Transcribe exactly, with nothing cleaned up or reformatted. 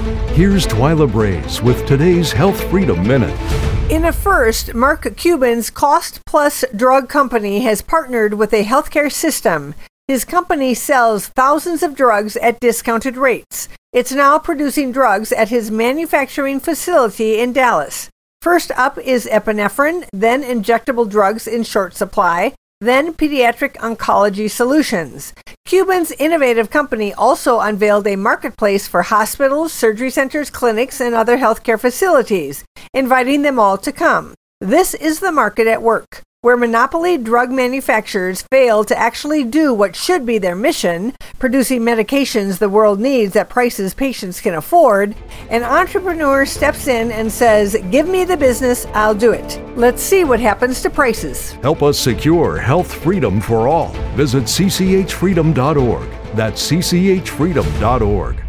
Here's Twyla Braze with today's Health Freedom Minute. In a first, Mark Cuban's Cost Plus drug company has partnered with a healthcare system. His company sells thousands of drugs at discounted rates. It's now producing drugs at his manufacturing facility in Dallas. First up is epinephrine, then injectable drugs in short supply, then pediatric oncology solutions. Cuban's innovative company also unveiled a marketplace for hospitals, surgery centers, clinics, and other healthcare facilities, inviting them all to come. This is the market at work, where monopoly drug manufacturers fail to actually do what should be their mission, producing medications the world needs at prices patients can afford. An entrepreneur steps in and says, "Give me the business, I'll do it." Let's see what happens to prices. Help us secure health freedom for all. Visit c c h freedom dot org. That's c c h freedom dot org.